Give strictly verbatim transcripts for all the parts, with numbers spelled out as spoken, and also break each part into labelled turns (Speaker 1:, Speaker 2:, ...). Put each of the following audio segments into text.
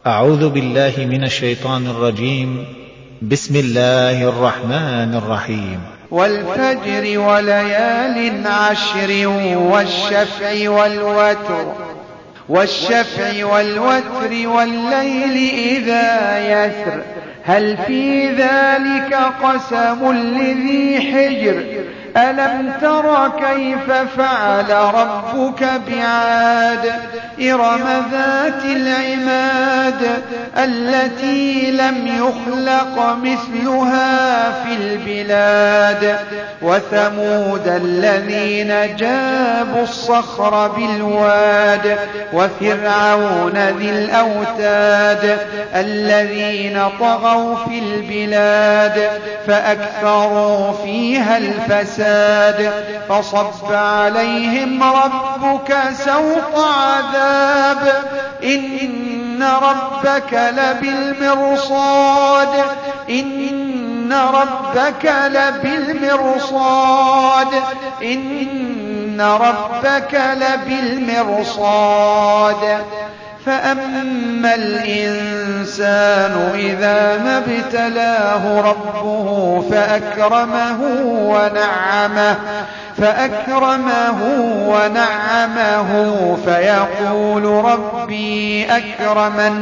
Speaker 1: أعوذ بالله من الشيطان الرجيم. بسم الله الرحمن الرحيم.
Speaker 2: والفجر وليال عشر والشفع والوتر والشفع والوتر والليل إذا يسر هل في ذلك قسم لذي حجر ألم تر كيف فعل ربك بعاد إرم ذات العماد التي لم يخلق مثلها في البلاد وثمود الذين جابوا الصخر بالواد وفرعون ذي الأوتاد الذين طغوا في البلاد فأكثروا فيها الفساد فصب عليهم ربك سوط عذاب إن ربك لبالمرصاد إن ربك لبالمرصاد إن ربك لبالمرصاد فأما الإنسان إذا ما ابتلاه ربه فأكرمه ونعمه فأكرمه ونعمه فيقول ربي أكرمن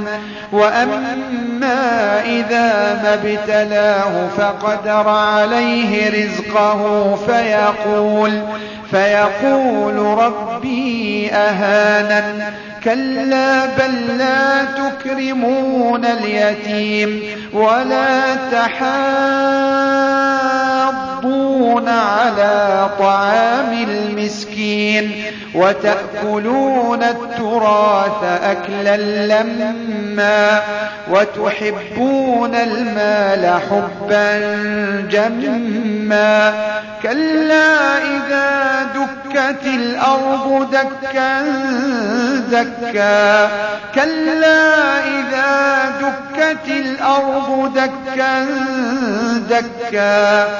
Speaker 2: وأما إذا ما ابتلاه فقدر عليه رزقه فيقول فيقول ربي أهانن كلا بل لا تكرمون اليتيم ولا تحاضون على طعام المسكين وتأكلون التراث أكلا لما وتحبون المال حبا جما كلا إذا دكت الأرض دكا دكا كلا إذا دكت الأرض دكا دكا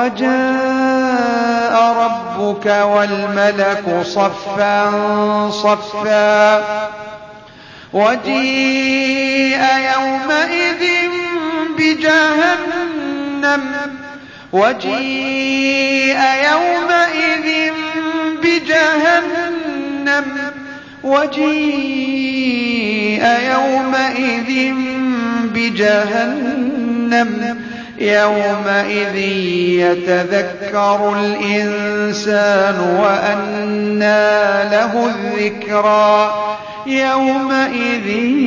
Speaker 2: وجاء ربك والملك صفا صفا وجيء يومئذ بجهنم وجيء يومئذ بجهنم وجيء يومئذ بجهنم يومئذ يتذكر الإنسان وأنى له الذكرى يومئذ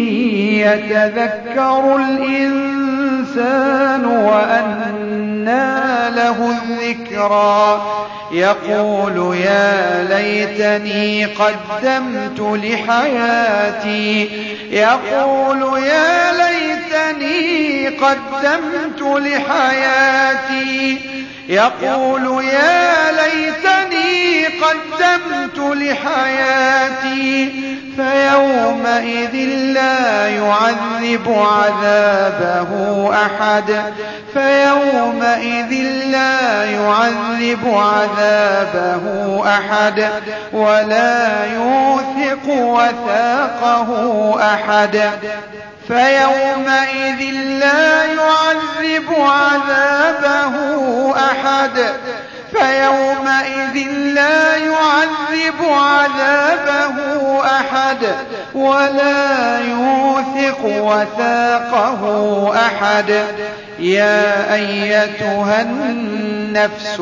Speaker 2: يتذكر الإنسان وأنى له الذكرى يقول يا ليتني قدمت لحياتي يقول يا ليتني قدمت لحياتي يقول يا ليتني قدمت لحياتي فيومئذ لا يعذب عذابه أحد فيومئذ لا يعذب عذابه أحد ولا يوثق وثاقه أحد فيومئذ لا يعذب عذابه أحد فيومئذ لا يعذب عذابه أحد ولا يوثق وثاقه أحد يا أيتها النفس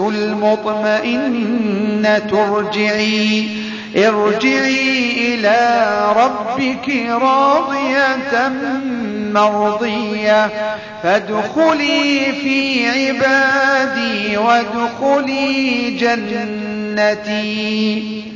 Speaker 2: المطمئنة ارجعي ارجعي إلى ربك راضية مرضية فادخلي في عبادي وادخلي جنتي.